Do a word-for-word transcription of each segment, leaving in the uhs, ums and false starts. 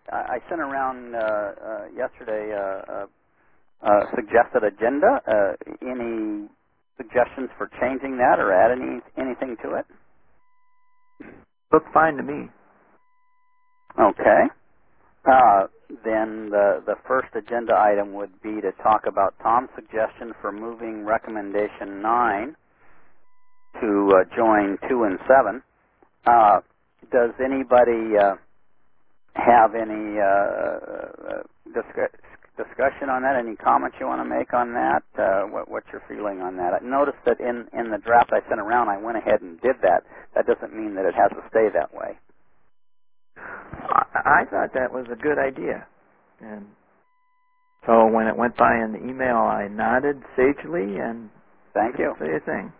I sent around uh, uh, yesterday uh, uh, uh, suggested agenda. Uh, any suggestions for changing that or add any anything to it? Looks fine to me. Okay. Uh, then the the first agenda item would be to talk about Tom's suggestion for moving recommendation nine to uh, join two and seven. Uh, does anybody uh, have any uh, uh, discuss, discussion on that? Any comments you want to make on that? Uh, what, what's your feeling on that? I noticed that in, in the draft I sent around, I went ahead and did that. That doesn't mean that it has to stay that way. I, I thought that was a good idea. And so when it went by in the email, I nodded sagely and Thank you. didn't say a thing.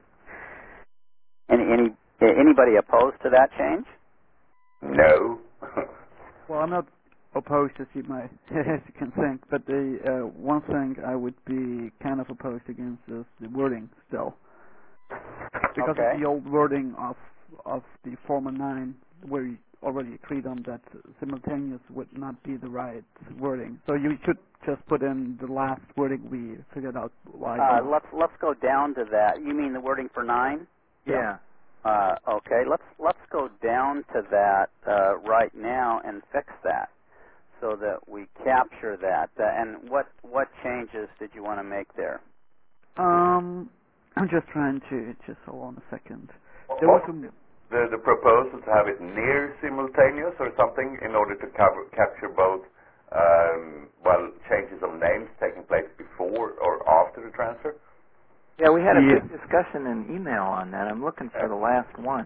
any, any, anybody opposed to that change? No. Well, I'm not opposed, as you might, as you can think, but the uh, one thing I would be kind of opposed against is the wording still, because Okay. of the old wording of of the former nine, where you already agreed on that simultaneous would not be the right wording. So you should just put in the last wording we figured out why. Uh, let's let's go down to that. You mean the wording for nine? Yeah. Uh, okay, let's let's go down to that uh, right now and fix that so that we capture that. Uh, and what what changes did you want to make there? Um, I'm just trying to just hold on a second. There was some, the the proposal to have it near simultaneous or something in order to cover, capture both um, well changes of names taking place before or after the transfer. Yeah, we had a yeah. big discussion in email on that. I'm looking for the last one.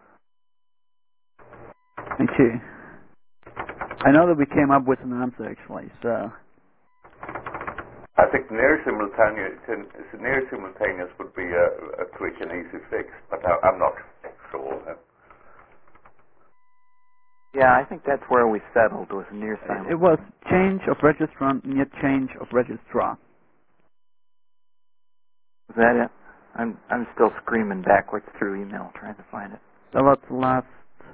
Okay. I know that we came up with an answer actually, so. I think near simultaneous near simultaneous would be a, a quick and easy fix, but I, I'm not sure. Yeah, I think that's where we settled, was near simultaneous. It was change of registrant near change of registrar. Was that it? I'm I'm still screaming backwards through email trying to find it. That was the last.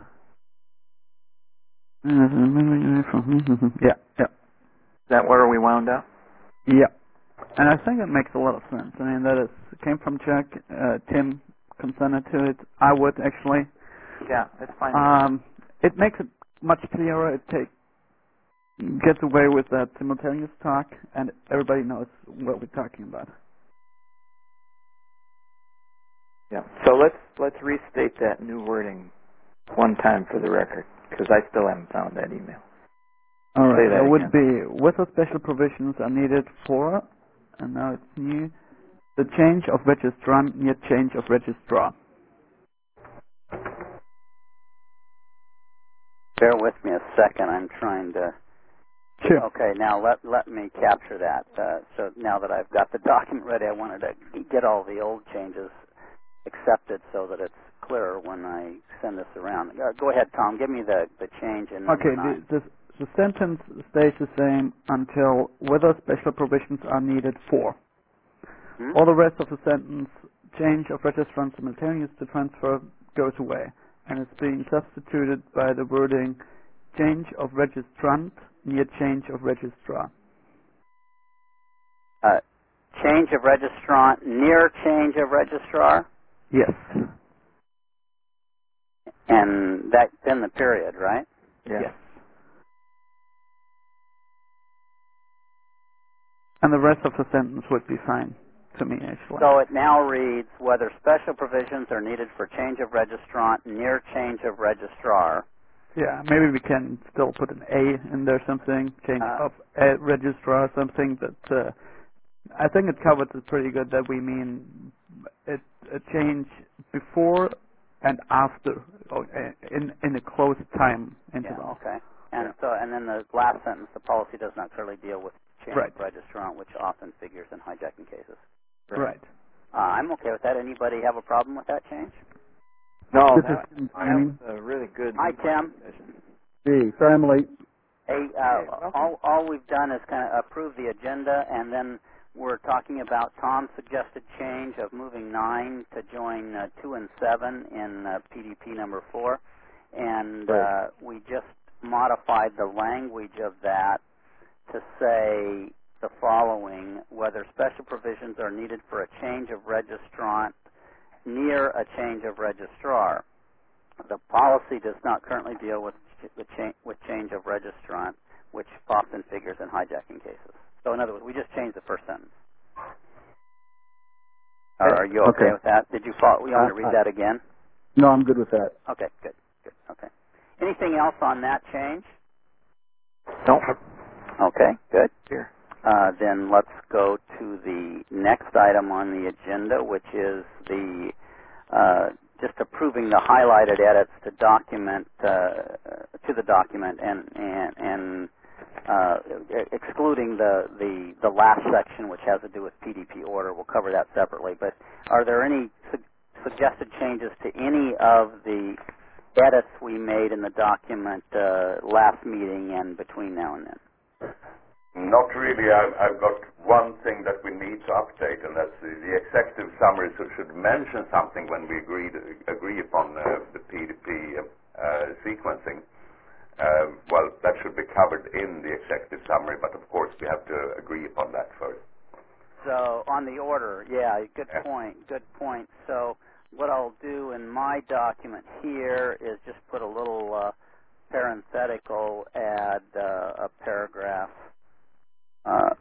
Yeah, yeah. Is that where we wound up? Yeah. And I think it makes a lot of sense. I mean, that is, it came from Chuck. Uh, Tim consented to it. I would actually. Yeah, that's fine. Um, it makes it much clearer. It take, gets away with that simultaneous talk, and everybody knows what we're talking about. Yeah. So let's let's restate that new wording one time for the record, because I still haven't found that email. All right. Say that It would again. be whether special provisions are needed for, and now it's new, the change of registrant near change of registrar. Bear with me a second. I'm trying to. Sure. Okay, now let let me capture that. Uh, so now that I've got the document ready, I wanted to get all the old changes accepted so that it's clearer when I send this around. Uh, go ahead, Tom. Give me the, the change in number Okay, nine. the, the, the sentence stays the same until whether special provisions are needed for. Hmm? All the rest of the sentence, change of registrant simultaneous to transfer, goes away. And it's being substituted by the wording change of registrant near change of registrar. Uh, change of registrant near change of registrar? Yes. And that's in the period, right? Yeah. Yes. And the rest of the sentence would be fine to me, actually. So it now reads, whether special provisions are needed for change of registrant near change of registrar. Yeah, maybe we can still put an A in there, something, change Uh, of a registrar, something that, uh, I think it covers it pretty good that we mean it, a change before and after, or in, in a close time interval. Yeah, okay. And Yeah. so, and then the last sentence, the policy does not clearly deal with change Right. of registrant, which often figures in hijacking cases. Right. Right. Uh, I'm okay with that. Anybody have a problem with that change? No, This that, is Tim that was Simon. a really good Hi, Tim. decision. Hey, sorry I'm late. Hey, uh, Hey, welcome. all, all we've done is kind of approve the agenda, and then we're talking about Tom's suggested change of moving nine to join uh, two and seven in uh, P D P number four. And Right. uh, we just modified the language of that to say the following: whether special provisions are needed for a change of registrant near a change of registrar. The policy does not currently deal with with, cha- with change of registrant, which often figures in hijacking cases. So in other words, we just changed the first sentence. Are, are you okay, okay with that? Did you follow? You want me to read that again? No, I'm good with that. Okay, good, good, okay. Anything else on that change? Nope. Okay, good. Here. Uh, then let's go to the next item on the agenda, which is the uh, just approving the highlighted edits to document uh, to the document and and and uh, excluding the, the the last section, which has to do with P D P order. We'll cover that separately. But are there any su- suggested changes to any of the edits we made in the document uh, last meeting and between now and then? Not really. I've, I've got one thing that we need to update, and that's the, the executive summary so should mention something when we agree, to, agree upon uh, the P D P uh, sequencing. Uh, well, that should be covered in the executive summary, but of course we have to agree upon that first. So on the order, yeah, good Yeah. point, good point. So what I'll do in my document here is just put a little uh, parenthetical, add uh, a paragraph uh,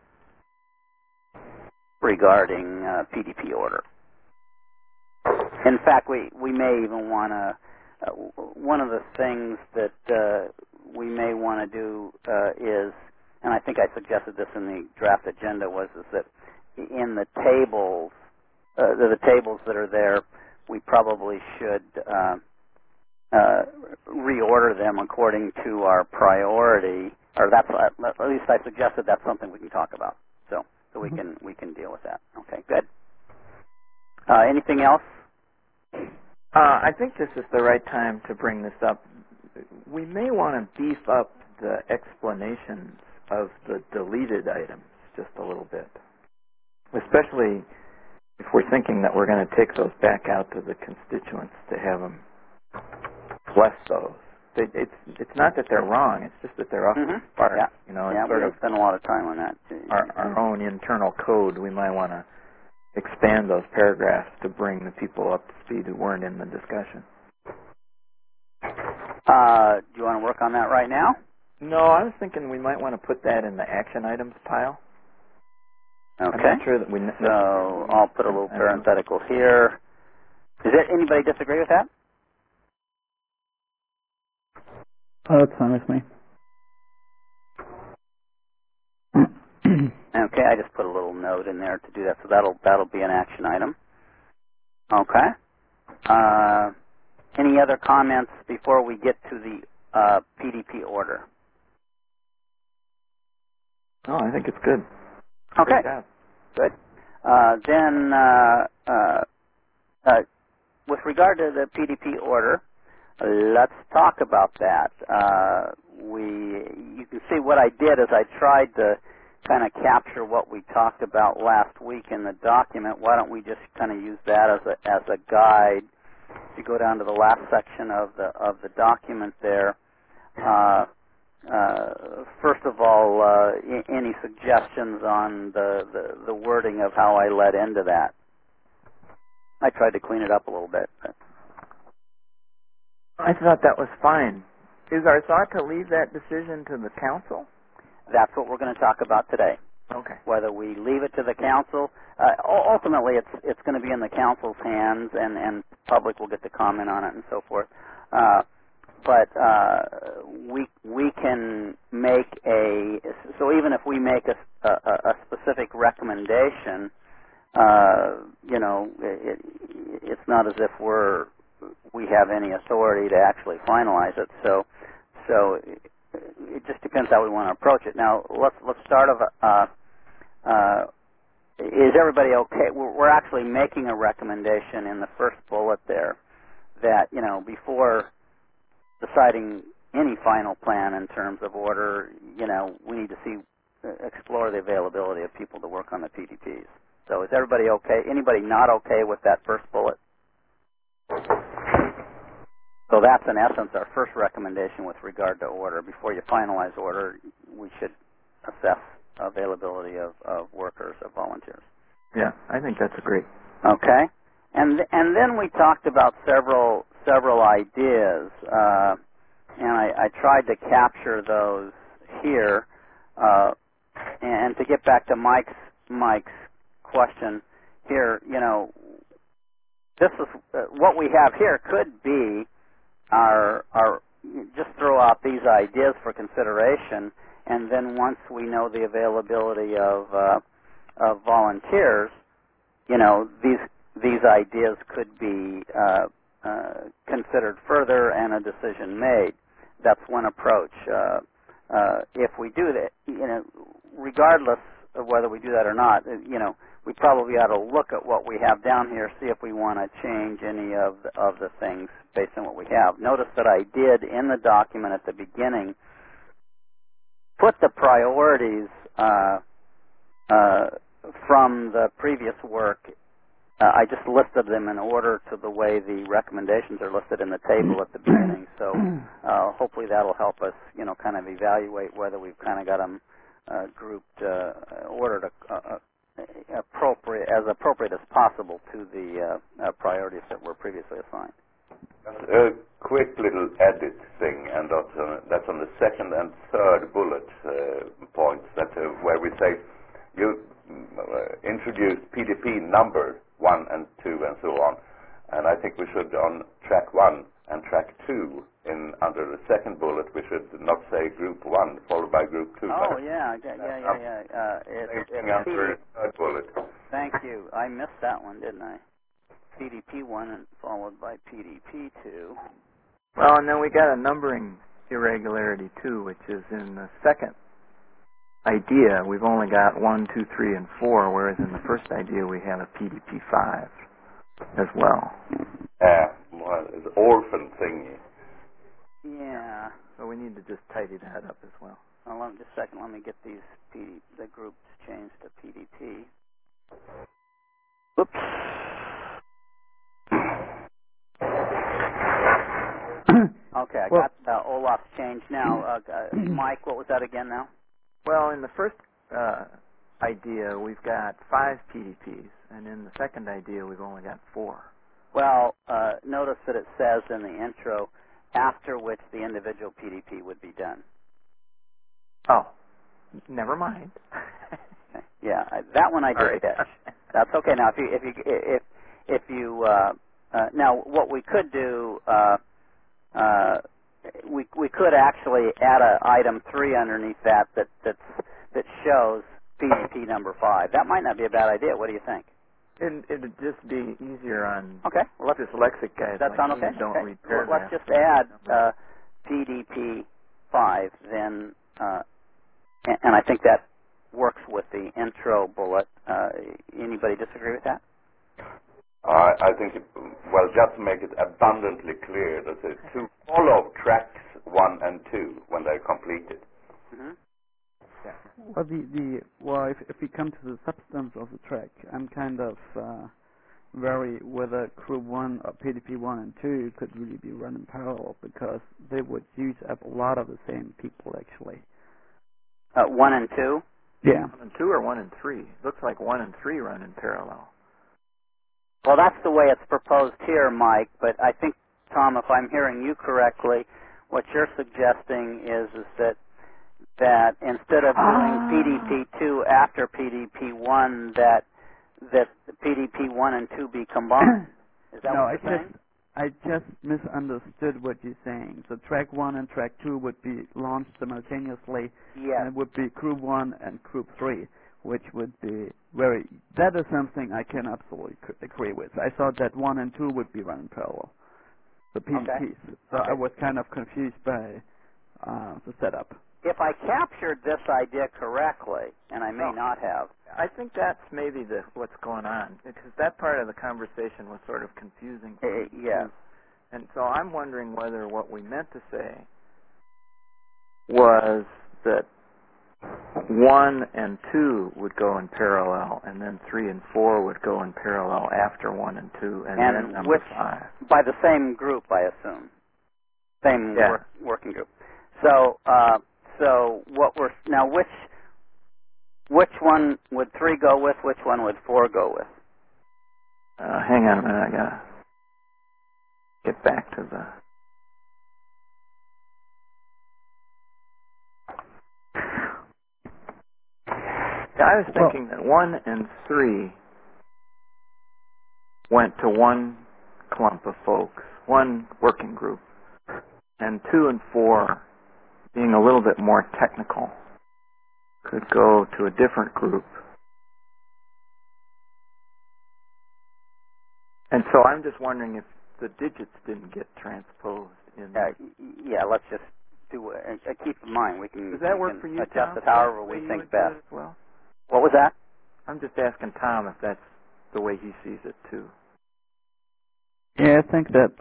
regarding uh, P D P order. In fact, we, we may even want to, uh, one of the things that uh, we may want to do uh, is, and I think I suggested this in the draft agenda, was is that in the tables, uh, the, the tables that are there, we probably should uh, uh, reorder them according to our priority, or that's at least I suggested that's something we can talk about. So, so we can we can deal with that. Okay, good. Uh, anything else? Uh, I think this is the right time to bring this up. We may want to beef up the explanations of the deleted items just a little bit, especially if we're thinking that we're going to take those back out to the constituents to have them bless those. They, it's it's not that they're wrong; it's just that they're off Mm-hmm. the spark. Yeah, you know, yeah. it's We sort don't of spend a lot of time on that. our, our own internal code. We might want to expand those paragraphs to bring the people up to speed who weren't in the discussion. Uh, do you want to work on that right now? No, I was thinking we might want to put that in the action items pile. Okay. I'm not sure that we. So I'll put a little parenthetical here. Does there anybody disagree with that? Oh, that's fine with me. Okay, I just put a little note in there to do that, so that'll that'll be an action item. Okay. Uh, any other comments before we get to the uh, P D P order? Oh, I think it's good. Okay. Great job. Good. Uh, then, uh, uh, uh, with regard to the P D P order, let's talk about that. Uh, we, you can see what I did is I tried to kind of capture what we talked about last week in the document. Why don't we just kind of use that as a as a guide? If you go down to the last section of the of the document there. Uh, uh, first of all, uh, I- any suggestions on the, the, the wording of how I led into that? I tried to clean it up a little bit. But. I thought that was fine. Is our thought to leave that decision to the council? That's what we're going to talk about today. Okay. Whether we leave it to the council, uh, ultimately it's it's going to be in the council's hands, and and public will get to comment on it and so forth. Uh, but uh, we we can make a so even if we make a a, a specific recommendation, uh, you know, it, it's not as if we're we have any authority to actually finalize it. So so. It just depends how we want to approach it. Now, let's let's start off. Uh, uh, is everybody okay? We're, we're actually making a recommendation in the first bullet there that, you know, before deciding any final plan in terms of order, you know, we need to see explore the availability of people to work on the P D Ps. So, is everybody okay? Anybody not okay with that first bullet? So that's in essence our first recommendation with regard to order. Before you finalize order, we should assess availability of, of workers, of volunteers. Yeah, I think that's great. Okay, and th- and then we talked about several several ideas, uh, and I, I tried to capture those here. Uh, and to get back to Mike's Mike's question here, you know, this is uh, what we have here could be our our just throw out these ideas for consideration, and then once we know the availability of uh, of volunteers, you know, these these ideas could be uh, uh, considered further and a decision made. That's one approach. Uh, uh, if we do that, you know, regardless of whether we do that or not, you know, we probably ought to look at what we have down here, see if we want to change any of the, of the things based on what we have. Notice that I did in the document at the beginning put the priorities uh, uh, from the previous work. Uh, I just listed them in order to the way the recommendations are listed in the table at the beginning. So uh, hopefully that'll help us, you know, kind of evaluate whether we've kind of got them uh, grouped, uh, ordered uh, uh, appropriate as appropriate as possible to the uh, uh, priorities that were previously assigned. A quick little edit thing, and that's on, that's on the second and third bullet uh, points. That uh, where we say you uh, introduce P D P number one and two and so on, and I think we should on track one and track two in under the second bullet we should not say group one followed by group two. Oh yeah, yeah, yeah, yeah. yeah. Uh, it, Same thing it, under the third bullet. Thank you. I missed that one, didn't I? P D P one and followed by P D P two. Well, and then we got a numbering irregularity too, which is in the second idea we've only got one, two, three, and four, whereas in the first idea we have a P D P five as well. Uh, well, it's orphan thingy. Yeah. So we need to just tidy that up as well. Well, let me, just a second. Let me get these P D, the groups changed to P D P. Oops. Okay, I Well, got uh, Olaf's change now. Uh, uh, Mike, what was that again now? Well, in the first uh, idea we've got five P D Ps, and in the second idea we've only got four. Well, uh, notice that it says in the intro, after which the individual P D P would be done. Oh, never mind. Okay. Yeah, I, that one I did All right. catch. That's okay. Now, if you if you if if you uh, uh, now what we could do, uh, uh, we we could actually add a item three underneath that that that's, that shows P D P number five. That might not be a bad idea. What do you think? It, it'd just be easier on Okay. Well, let's, dyslexic guys that like sound me okay? who don't Okay. read Well, paragraphs. let's just add uh, P D P five then, uh, and, and I think that works with the intro bullet. Uh, anybody disagree with that? I, I think, it, well, just to make it abundantly clear that the to follow tracks one and two when they're completed. Mm-hmm. Well, the, the well, if if we come to the substance of the track, I'm kind of uh, wary whether group one or P D P one and two could really be run in parallel because they would use up a lot of the same people actually. Uh, one and two? Yeah. One and two or one and three? Looks like one and three run in parallel. Well, that's the way it's proposed here, Mike, but I think, Tom, if I'm hearing you correctly, what you're suggesting is, is that that instead of doing P D P two after P D P one, that that P D P one and two be combined. Is that no, what I you're saying? just I just misunderstood what you're saying. So track one and track two would be launched simultaneously, Yes. and it would be group one and group three, which would be very. That is something I can absolutely c- agree with. I thought that one and two would be run in parallel, the P D Ps. Okay. So Okay. I was kind of confused by uh, the setup. If I captured this idea correctly, and I may No. not have, I think that's maybe the what's going on, because that part of the conversation was sort of confusing uh, for me, yes. too. And so I'm wondering whether what we meant to say was that one and two would go in parallel, and then three and four would go in parallel after one and two, and, And then number which, five. by the same group, I assume. Same Yeah. work, working group. So, uh, so what we're now which which one would three go with? Which one would four go with? Uh, hang on a minute. I gotta get back to the. Yeah, I was thinking that one and three went to one clump of folks, one working group, and two and four, being a little bit more technical, could go to a different group. And so I'm just wondering if the digits didn't get transposed in. Uh, yeah, let's just do. Uh, uh, keep in mind, we can. Does that we work can for you, adjust Tom? it however The we way you think would do it best. as well? What was that? I'm just asking Tom if that's the way he sees it too. Yeah, I think that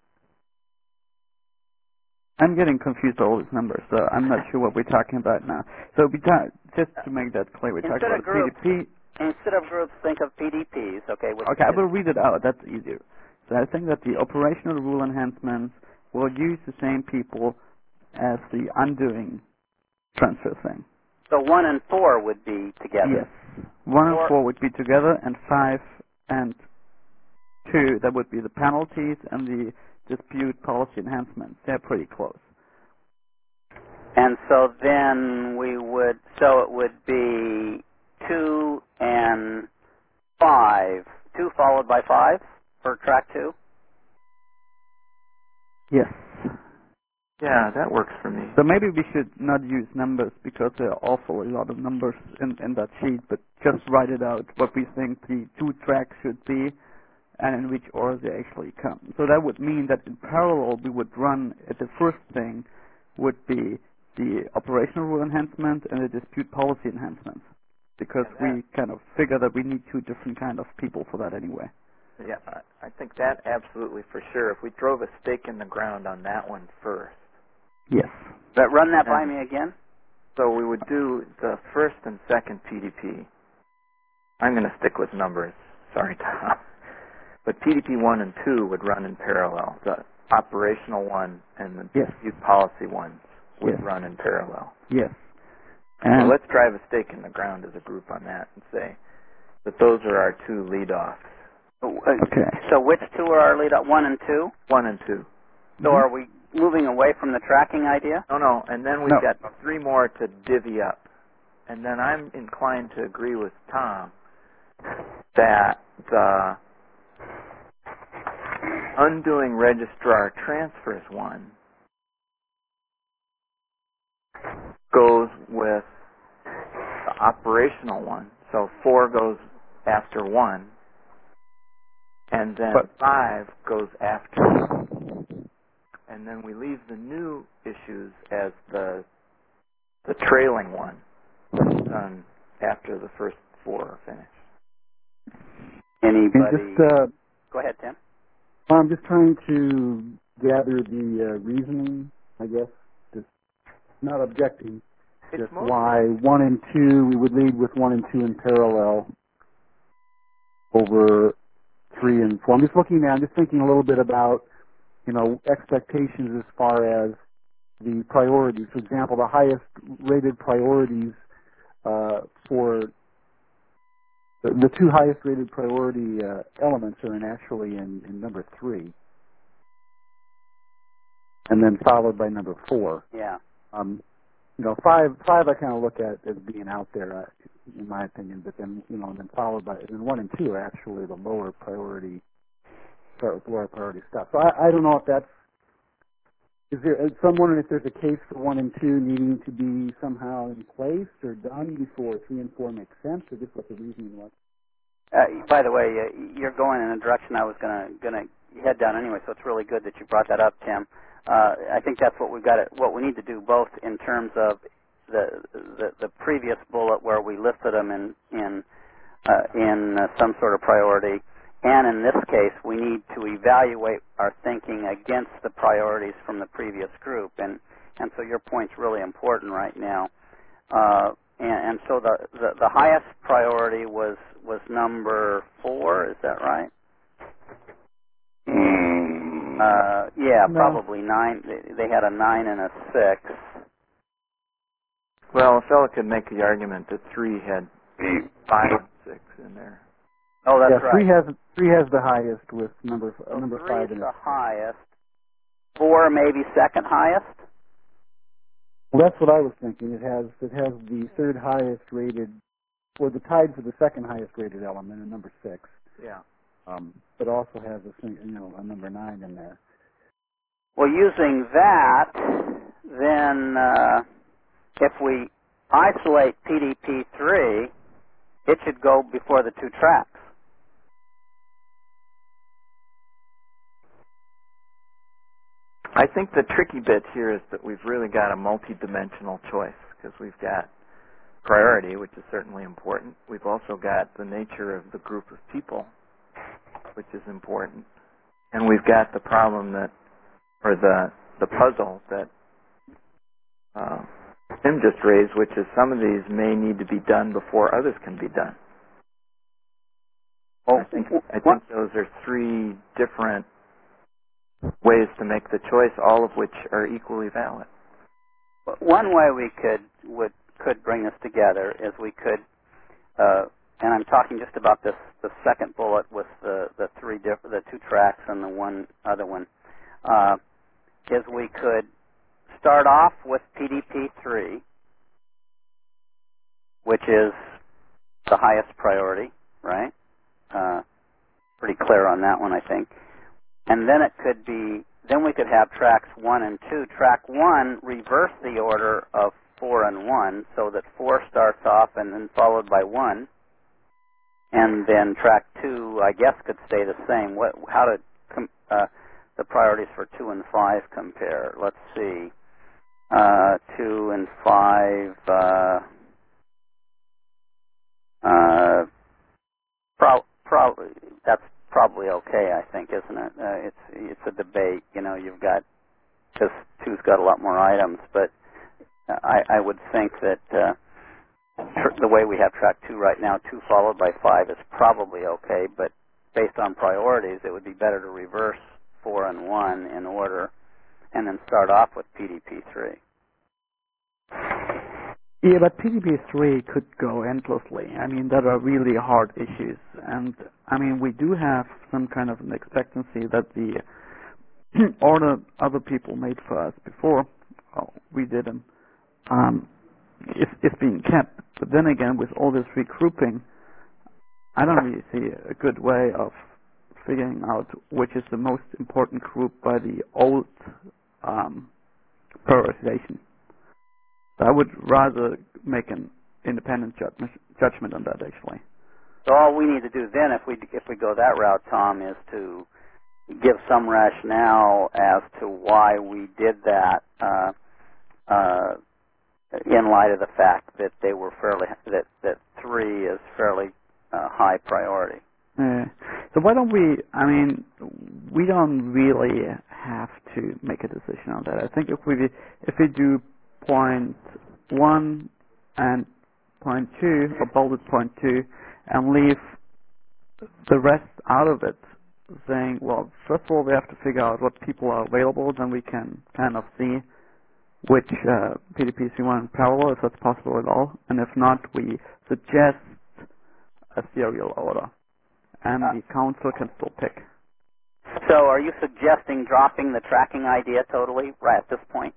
I'm getting confused by all these numbers, so I'm not sure what we're talking about now. So we ta- just to make that clear, we're talking Instead of about groups, P D P. instead of groups, think of P D Ps. Okay. Which Okay, I is, will read it out. That's easier. So I think that the operational rule enhancements will use the same people as the undoing transfer thing. so one and four would be together. Yes. One and Four- four would be together, and five and two, that would be the penalties and the dispute policy enhancements. They're pretty close. And so then we would. So it would be two and five. Two followed by five for track two. Yes. Yeah, that works for me. So maybe we should not use numbers because there are awful a lot of numbers in, in that sheet, but just write it out what we think the two tracks should be and in which order they actually come. So that would mean that in parallel we would run, uh, the first thing would be the operational rule enhancement and the dispute policy enhancements, because And we kind of figure that we need two different kind of people for that anyway. Yeah, I, I think that absolutely for sure. If we drove a stake in the ground on that one first. Yes. But run that by And me again. So we would do the first and second P D P. I'm going to stick with numbers. Sorry, Tom. But P D P one and two would run in parallel. The operational one and the Yes. dispute policy ones would Yes. run in parallel. Yes. So And let's drive a stake in the ground as a group on that and say that those are our two lead-offs. okay. So which two are our lead up? One and two. One and two. So Mhm. are we moving away from the tracking idea? No, no, and then we've No. got three more to divvy up. And then I'm inclined to agree with Tom that the undoing registrar transfers one goes with the operational one. So four goes after one, and then But- five goes after. And then we leave the new issues as the the trailing one that's done after the first four are finished. Anybody? And just, uh, Go ahead, Tim. I'm just trying to gather the uh, reasoning, I guess, just not objecting, It's just mostly- why one and two, we would lead with one and two in parallel over three and four. I'm just looking at, I'm just thinking a little bit about, you know, expectations as far as the priorities. For example, the highest rated priorities uh, for the, the two highest rated priority uh, elements are in actually in, in number three, and then followed by number four. Yeah. Um, you know, five five I kind of look at as being out there, uh, in my opinion. But then you know, and then followed by and then one and two are actually the lower priority, lower priority stuff. So I, I don't know if that's is there. So I'm wondering if there's a case for one and two needing to be somehow in place or done before three and four make sense, or just what the reasoning was. Uh, by the way, uh, you're going in a direction I was gonna gonna head down anyway, so it's really good that you brought that up, Tim. Uh, I think that's what we've got. To, what we need to do, both in terms of the the, the previous bullet where we listed them in in uh, in uh, some sort of priority, and in this case, we need to evaluate our thinking against the priorities from the previous group, and and so your point's really important right now. Uh, and, and so the, the the highest priority was was number four. Is that right? Mm, Uh, yeah, No. probably nine. They, they had a nine and a six. Well, a fellow could make the argument that three had The five and six in there. Oh, that's yeah, right. three has three has the highest with number uh, So number three five is in the it. highest. Four maybe second highest. Well, that's what I was thinking. It has it has the third highest rated, or the tied for the second highest rated element, in number six. Yeah. Um, but also has a thing- you know a number nine in there. Well, using that, then uh, if we isolate P D P three, it should go before the two tracks. I think the tricky bit here is that we've really got a multi-dimensional choice because we've got priority, which is certainly important. We've also got the nature of the group of people, which is important. And we've got the problem that, or the the puzzle that uh, Tim just raised, which is some of these may need to be done before others can be done. Oh, I think I what- think those are three different ways to make the choice, all of which are equally valid. One way we could would could bring this together is we could, uh, and I'm talking just about this the second bullet with the the three diff- the two tracks and the one other one, uh, is we could start off with P D P three, which is the highest priority, right? Uh, pretty clear on that one, I think. And then it could be, then we could have tracks one and two. Track one, reverse the order of four and one, so that four starts off and then followed by one. And then track two, I guess, could stay the same. What, how did com- uh, the priorities for two and five compare? Let's see. Uh, two and five, uh, uh, pro- probably, that's probably okay, I think, isn't it? Uh, it's it's a debate. You know, you've got, because two's got a lot more items, but I, I would think that uh, tr- the way we have track two right now, two followed by five, is probably okay, but based on priorities, it would be better to reverse four and one in order and then start off with P D P three. Yeah, but P D P three could go endlessly. I mean, there are really hard issues. And, I mean, we do have some kind of an expectancy that the order other people made for us before, well, we didn't, um, is, is being kept. But then again, with all this regrouping, I don't really see a good way of figuring out which is the most important group by the old um, prioritization. I would rather make an independent judgment, judgment on that, actually. So all we need to do then, if we if we go that route, Tom, is to give some rationale as to why we did that, uh, uh, in light of the fact that they were fairly that that three is fairly uh, high priority. Uh, so why don't we? I mean, we don't really have to make a decision on that. I think if we if we do point one and point two, or bullet point two, and leave the rest out of it, saying, well, first of all, we have to figure out what people are available, then we can kind of see which uh, P D Ps we want in parallel, if that's possible at all, and if not, we suggest a serial order, and Uh, the council can still pick. So are you suggesting dropping the tracking idea totally right at this point?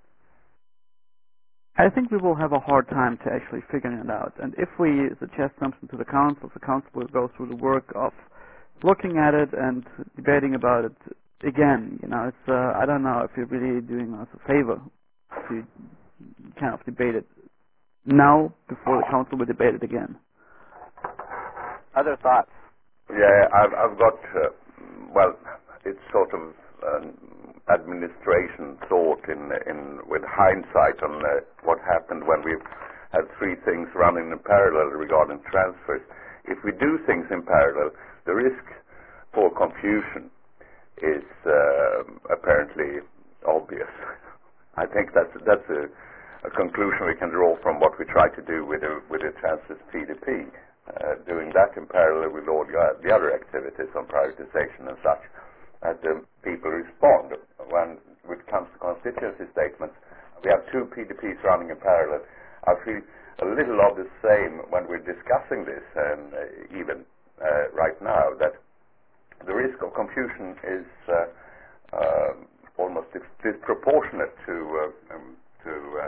I think we will have a hard time to actually figuring it out. And if we suggest something to the council, the council will go through the work of looking at it and debating about it again. You know, it's uh, I don't know if you're really doing us a favor to kind of debate it now before the council will debate it again. Other thoughts? Yeah, I've, I've got, uh, well, it's sort of an administration thought in, in with hindsight on uh, what happened when we had three things running in parallel regarding transfers. If we do things in parallel, the risk for confusion is uh, apparently obvious. I think that's that's a, a conclusion we can draw from what we try to do with the with the transfers P D P. Uh, doing that in parallel with all the, the other activities on privatization and such. that the people respond. When it comes to constituency statements, we have two P D Ps running in parallel. I feel a little of the same when we're discussing this, and uh, even uh, right now, that the risk of confusion is uh, uh, almost dis- disproportionate to uh, um, to uh,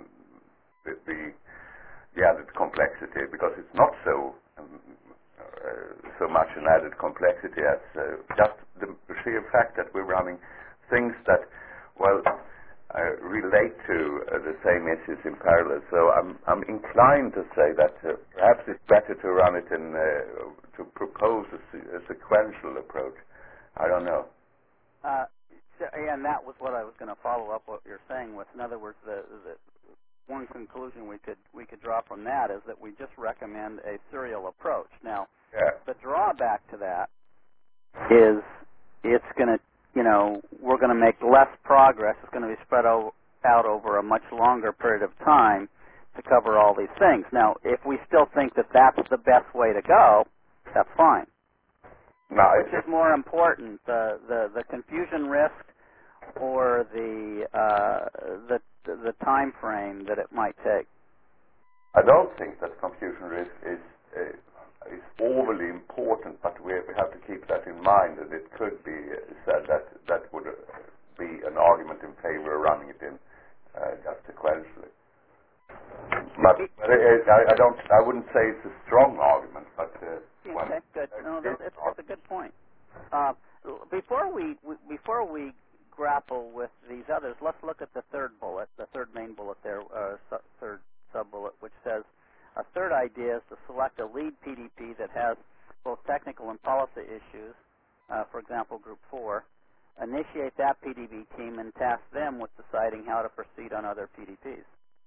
the, the the added complexity, because it's not so um, uh, so much an added complexity as uh, just the sheer fact that we're running things that, well, uh, relate to uh, the same issues in parallel. So I'm I'm inclined to say that uh, perhaps it's better to run it in uh, to propose a, se- a sequential approach. I don't know. Uh, so, and that was what I was going to follow up what you're saying with. In other words, the, the one conclusion we could we could draw from that is that we just recommend a serial approach. Now, Yeah. the drawback to that is it's going to, you know, we're going to make less progress. It's going to be spread o- out over a much longer period of time to cover all these things. Now, if we still think that that's the best way to go, that's fine. No, Which is more important, the the, the confusion risk or the uh, the the time frame that it might take? I don't think that confusion risk is uh, is overly important, but we we have to keep that in mind. And it could be said that that would uh, be an argument in favor of running it in uh, just sequentially. But, but it, it, I, I don't. I wouldn't say it's a strong argument, but uh, well, Okay, good. uh, No, it's that's, it's a good point. Uh, before we, we before we grapple with these others, let's look at the third bullet, the third main bullet there, uh, su- third sub-bullet, which says a third idea is to select a lead P D P that has both technical and policy issues, uh, for example, Group four, initiate that P D P team and task them with deciding how to proceed on other P D Ps.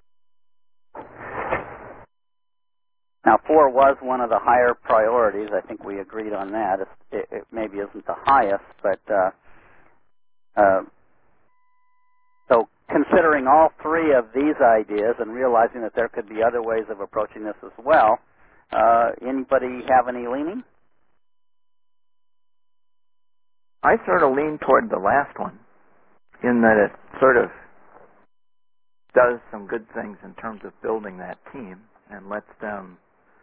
Now, four was one of the higher priorities. I think we agreed on that. It, it maybe isn't the highest, but uh, uh, so considering all three of these ideas and realizing that there could be other ways of approaching this as well, uh, anybody have any leaning? I sort of lean toward the last one, in that it sort of does some good things in terms of building that team and lets them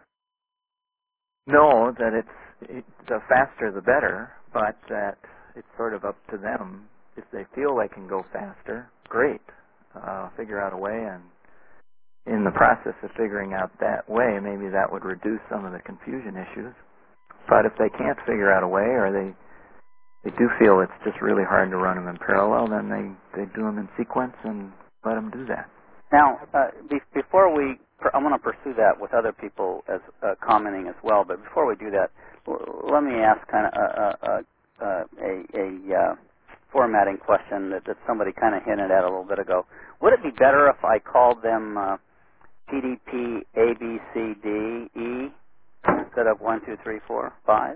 know that it's it, the faster the better, but that it's sort of up to them. If they feel they can go faster, great. Uh, figure out a way, and in the process of figuring out that way, maybe that would reduce some of the confusion issues. But if they can't figure out a way, or they they do feel it's just really hard to run them in parallel, then they, they do them in sequence and let them do that. Now, uh, be- before we, per- I want to pursue that with other people as uh, commenting as well. But before we do that, l- let me ask kind of a, a, a, a, a uh, formatting question that, that somebody kind of hinted at a little bit ago. Would it be better if I called them uh, P D P A, B, C, D, E instead of one, two, three, four, five?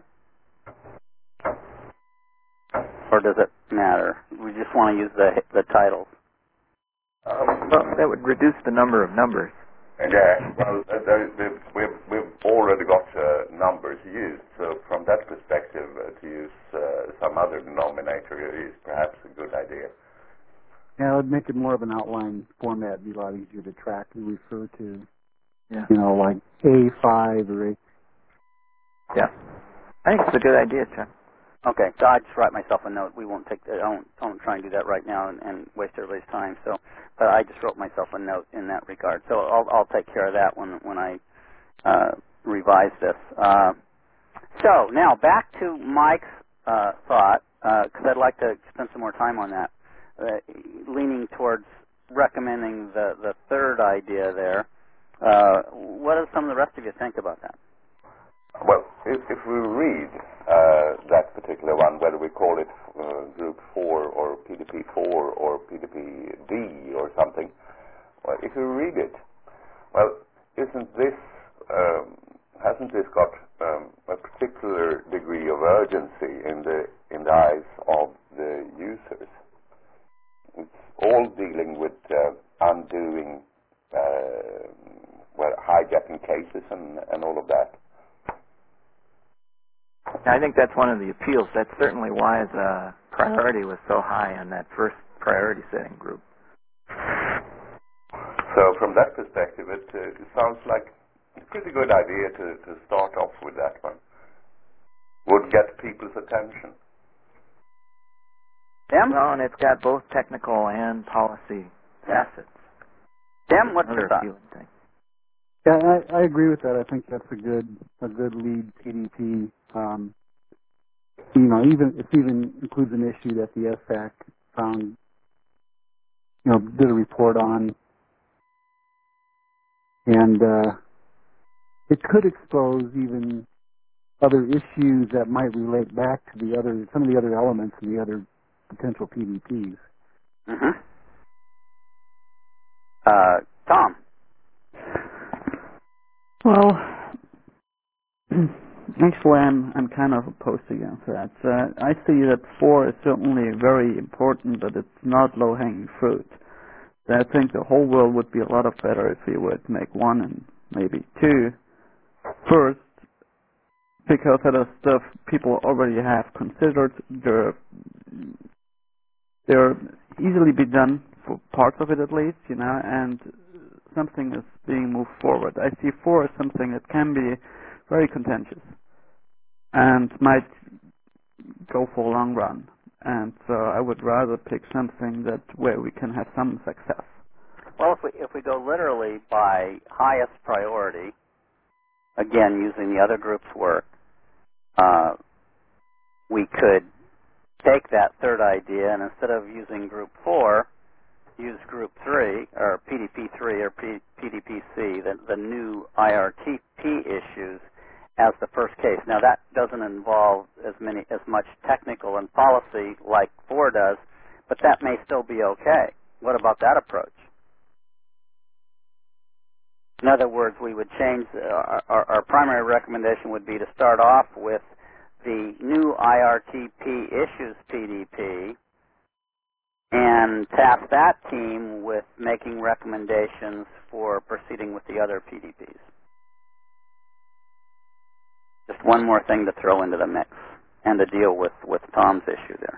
Or does it matter? We just want to use the the titles. Um, Well, that would reduce the number of numbers. yeah, well, uh, there, there, we've, we've already got uh, numbers used, so from that perspective, uh, to use uh, some other denominator is perhaps a good idea. Yeah, it would make it more of an outline format, be a lot easier to track and refer to. Yeah. You know, like A five or A. Yeah. I think it's a good idea, Chuck. Okay, so I just write myself a note. We won't take. The, I won't, I won't try and do that right now and, and waste everybody's time. So, but I just wrote myself a note in that regard. So I'll I'll take care of that when when I uh, revise this. Uh, so now back to Mike's uh, thought, because I'd like to spend some more time on that, uh, leaning towards recommending the the third idea there. Uh, what do some of the rest of you think about that? Well, if, if we read uh, that particular one, whether we call it uh, Group four or P D P four or P D P D or something, well, if you read it, well, isn't this, um, hasn't this got um, a particular degree of urgency in the in the eyes of the users? It's all dealing with uh, undoing, uh, well, hijacking cases and, and all of that. I think that's one of the appeals. That's certainly why the priority was so high on that first priority setting group. So from that perspective, it, uh, it sounds like a pretty good idea to, to start off with that one. Would get people's attention. Tim? Well, and it's got both technical and policy facets. Tim, what's your Another thought? appealing thing. Yeah, I, I agree with that. I think that's a good a good lead P D P. Um, you know, even it even includes an issue that the S A C found, you know, did a report on, and uh, it could expose even other issues that might relate back to the other some of the other elements in the other potential P D Ps. Mm-hmm. Uh, Tom? Well, actually, I'm I'm kind of opposed against that. Uh, I see that four is certainly very important, but it's not low-hanging fruit. So I think the whole world would be a lot of better if we would make one and maybe two first, because that is stuff people already have considered. They're they're easily be done for parts of it at least, you know, and something is being moved forward. I see four as something that can be very contentious and might go for a long run. And so I would rather pick something that where we can have some success. Well, if we if we go literally by highest priority, again using the other group's work, uh, we could take that third idea and instead of using group four, use group three or P D P three or P D P C, the, the new I R T P issues, as the first case. Now that doesn't involve as many as much technical and policy like four does, but that may still be okay. What about that approach? In other words, we would change, uh, our, our primary recommendation would be to start off with the new I R T P issues P D P and task that team with making recommendations for proceeding with the other P D Ps. Just one more thing to throw into the mix and to deal with, with Tom's issue there.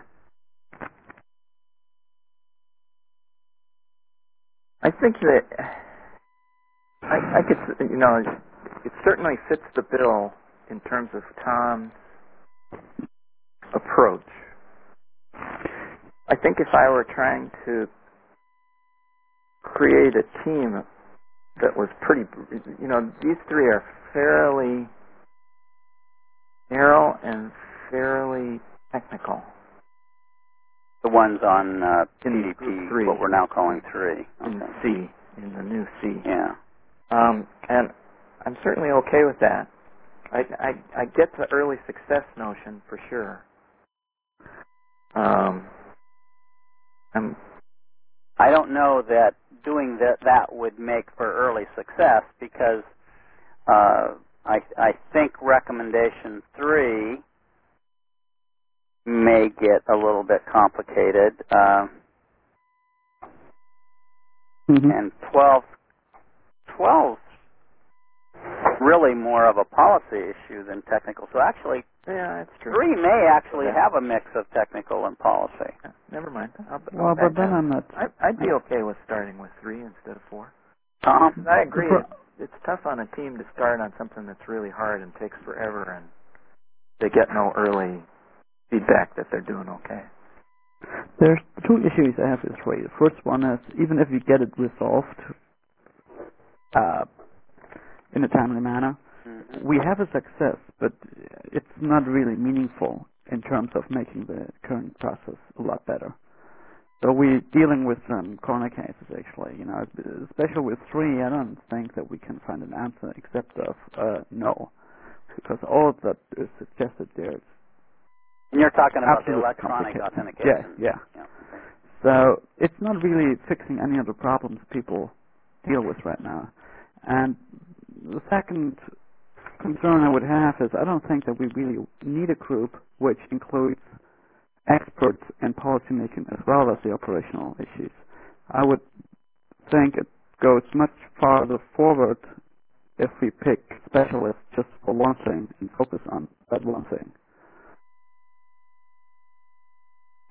I think that I, I could, you know, it certainly fits the bill in terms of Tom's approach. I think if I were trying to create a team that was pretty, you know, these three are fairly narrow and fairly technical. The ones on uh, P In D P, three. what we're now calling three. In Okay. C, in the new C. Yeah. Um, and I'm certainly okay with that. I, I, I get the early success notion for sure. Um, I'm, I don't know that doing that that would make for early success because uh, I I think recommendation three may get a little bit complicated, uh, Mm-hmm. and twelve twelve really more of a policy issue than technical. So actually, yeah, that's true. three may actually Yeah. have a mix of technical and policy. Yeah, never mind. I'll, Well, I'll but back then down. I'm not. I, I'd be okay with starting with three instead of four. Tom? I agree. The It's, it's tough on a team to start on something that's really hard and takes forever, and they get no early feedback that they're doing okay. There's two issues I have with three. The first one is even if you get it resolved uh, in a timely manner, Mm-hmm. we have a success, but it's not really meaningful in terms of making the current process a lot better. So we're dealing with some corner cases actually, you know, especially with three. I don't think that we can find an answer except of uh, no, because all that is suggested there is And you're talking about the absolutely electronic complicated. authentication. Yeah, yeah. Yeah. So it's not really fixing any of the problems people deal with right now. And the second concern I would have is I don't think that we really need a group which includes experts in policymaking as well as the operational issues. I would think it goes much farther forward if we pick specialists just for one thing and focus on that one thing.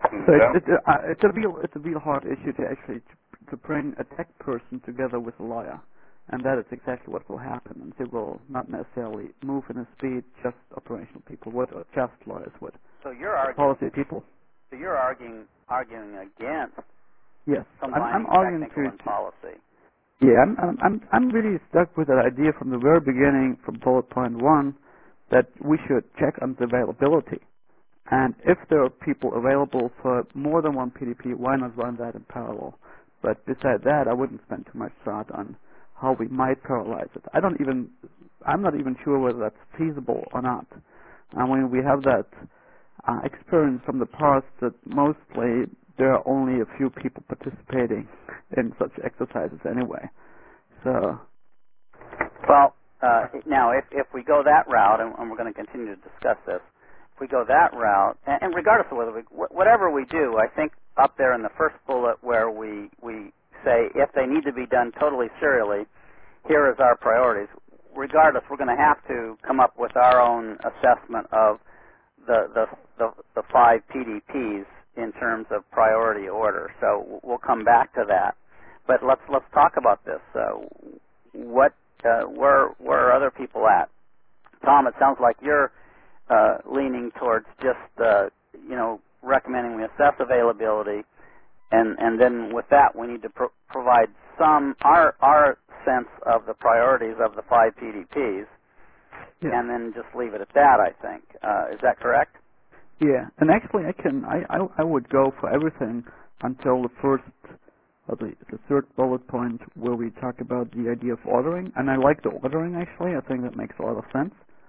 So it, it, uh, it's a real it's a real hard issue to actually to, to bring a tech person together with a lawyer, and that is exactly what will happen. And they will not necessarily move in a speed just operational people would or just lawyers would. So you're arguing Policy people. So you're arguing arguing against Yes, I'm, I'm combining arguing technical to, and policy. Yeah, I'm, I'm I'm I'm really stuck with that idea from the very beginning, from bullet point one, that we should check on the availability. And if there are people available for more than one P D P, why not run that in parallel? But beside that, I wouldn't spend too much thought on how we might parallelize it. I don't even, I'm not even sure whether that's feasible or not. I mean, we have that uh, experience from the past that mostly there are only a few people participating in such exercises anyway. So, well, uh, now if if we go that route, and, and we're going to continue to discuss this. If we go that route, and, and regardless of whether we, whatever we do, I think up there in the first bullet where we, we say if they need to be done totally serially, here is our priorities. Regardless, we're going to have to come up with our own assessment of the, the, the, the five P D Ps in terms of priority order. So we'll come back to that. But let's let's talk about this. Uh, what uh, where where are other people at? Tom, it sounds like you're Uh, leaning towards just, uh, you know, recommending we assess availability, and, and then with that we need to pro- provide some, our, our sense of the priorities of the five P D Ps, yeah. and then just leave it at that, I think. Uh, is that correct? Yeah, and actually I can, I, I, I would go for everything until the first, uh, the, the third bullet point where we talk about the idea of ordering, and I like the ordering actually, I think that makes a lot of sense.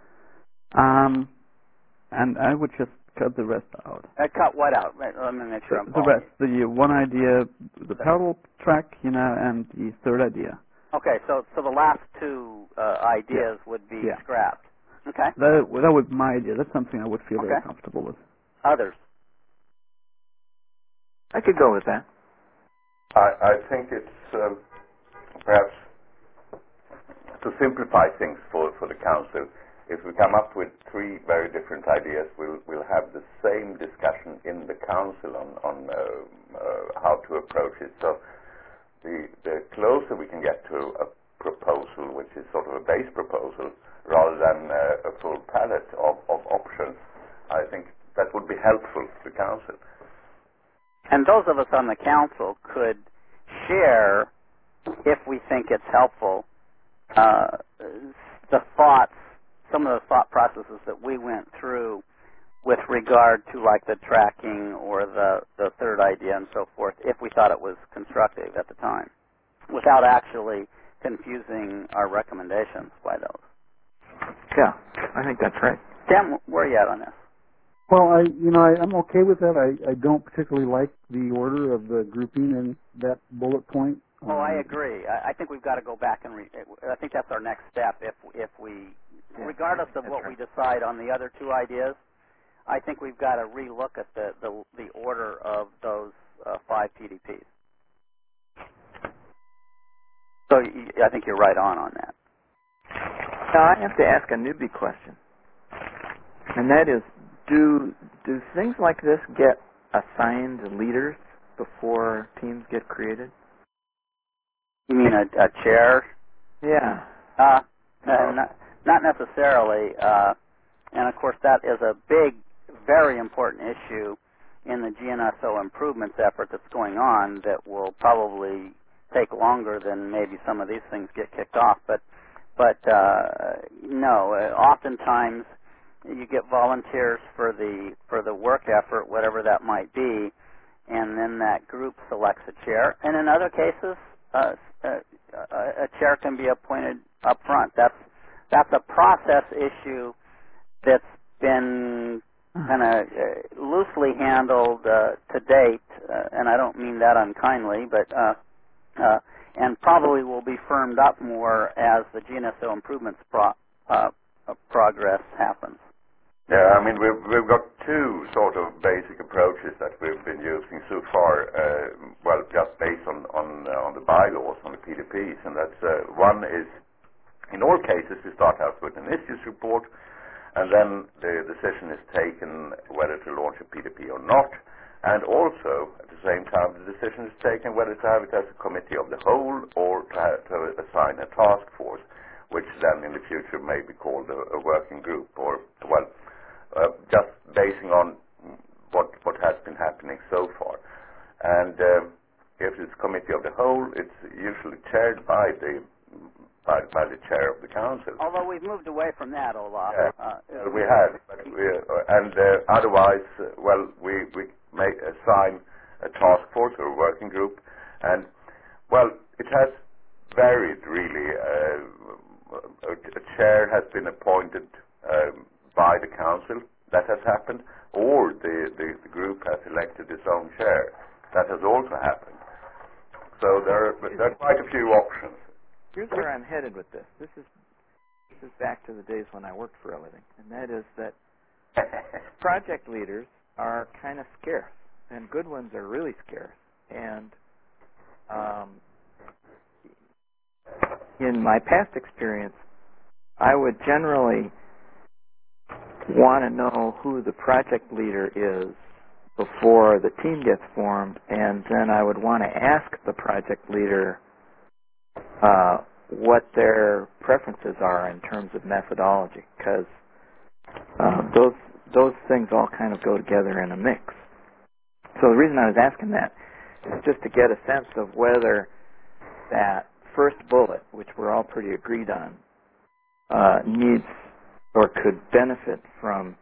Um, And I would just cut the rest out. Uh, cut what out? Let me make sure The, I'm the following rest, the one idea, the parallel track, you know, and the third idea. Okay, so so the last two uh, ideas yeah. would be yeah. scrapped. Okay. That, that was my idea. That's something I would feel okay. very comfortable with. Others? I could go with that. I, I think it's um, perhaps to simplify things for, for the council. If we come up with three very different ideas, we'll, we'll have the same discussion in the council on, on uh, uh, how to approach it. So the, the closer we can get to a proposal, which is sort of a base proposal, rather than uh, a full palette of, of options, I think that would be helpful to the council. And those of us on the council could share, if we think it's helpful, uh, the thoughts, some of the thought processes that we went through with regard to like the tracking or the, the third idea and so forth, if we thought it was constructive at the time, without actually confusing our recommendations by those. Yeah, I think that's right. Tim, where are you at on this? Well, I, you know, I, I'm okay with that. I, I don't particularly like the order of the grouping in that bullet point. Oh, I Um, agree. I, I think we've got to go back and re- I think that's our next step. If if we, Yeah, regardless of what right. we decide on the other two ideas, I think we've got to relook at the the, the order of those uh, five P D Ps. So y- I think you're right on on that. Now I have to ask a newbie question, and that is, do do things like this get assigned leaders before teams get created? You mean a, a chair? Yeah. Uh, uh, not, not necessarily. Uh, and of course, that is a big, very important issue in the G N S O improvements effort that's going on that will probably take longer than maybe some of these things get kicked off. But, but uh, no, uh, oftentimes you get volunteers for the for the work effort, whatever that might be, and then that group selects a chair. And in other cases, uh, uh, a chair can be appointed up front. That's that's a process issue that's been kind of uh, loosely handled uh, to date, uh, and I don't mean that unkindly, but uh, uh, and probably will be firmed up more as the G N S O improvements pro- uh, progress happens. Yeah, I mean, we've, we've got two sort of basic approaches that we've been using so far, uh, well, just based on, on, uh, on the bylaws, on the P D Ps, and that's, uh, one is, in all cases, we start out with an issues report, and then the decision is taken whether to launch a P D P or not, and also, at the same time, the decision is taken whether to have it as a committee of the whole or to, have, to assign a task force, which then in the future may be called a, a working group, or, well, uh, just basing on what, what has been happening so far. And uh, if it's committee of the whole, it's usually chaired by the By, by the chair of the council. Although we've moved away from that, Olaf. Yeah, uh, well, we have. But we, uh, and uh, otherwise, uh, well, we, we may assign a task force or a working group. And, well, it has varied, really. Uh, a, a chair has been appointed um, by the council. That has happened. Or the, the, the group has elected its own chair. That has also happened. So there are, there are quite a few options. Here's where I'm headed with this. This is this is back to the days when I worked for a living, and that is that project leaders are kind of scarce, and good ones are really scarce. And um, in my past experience, I would generally want to know who the project leader is before the team gets formed, and then I would want to ask the project leader Uh, what their preferences are in terms of methodology, because uh, those those things all kind of go together in a mix. So the reason I was asking that is just to get a sense of whether that first bullet, which we're all pretty agreed on, uh, needs or could benefit from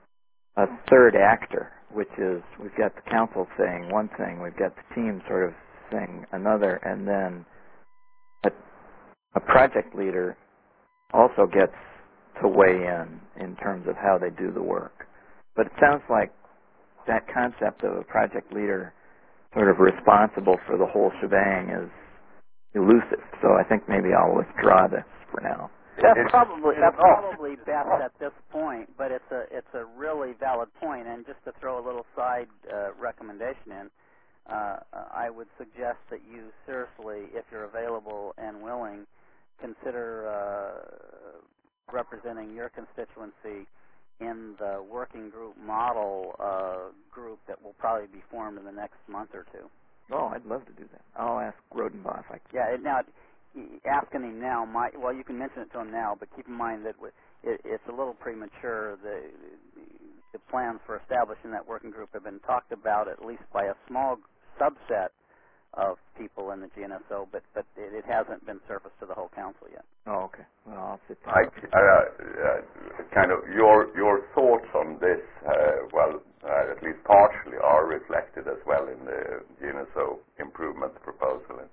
a third actor, which is we've got the council saying one thing, we've got the team sort of saying another, and then a A project leader also gets to weigh in in terms of how they do the work. But it sounds like that concept of a project leader sort of responsible for the whole shebang is elusive. So I think maybe I'll withdraw this for now. That's probably that's probably best at this point, but it's a it's a really valid point. And just to throw a little side uh, recommendation in, uh, I would suggest that you seriously, if you're available and willing, consider uh, representing your constituency in the working group model uh, group that will probably be formed in the next month or two. Oh, I'd love to do that. I'll ask Rodenbaugh if I can. Yeah, it, now, asking him now, might, well, you can mention it to him now, but keep in mind that it, it's a little premature. The, the plans for establishing that working group have been talked about at least by a small subset of people in the G N S O, but, but it, it hasn't been surfaced to the whole council yet. Oh, okay. Well, I'll sit down. I, uh, uh, kind of your your thoughts on this, uh, well, uh, at least partially, are reflected as well in the G N S O improvement proposal.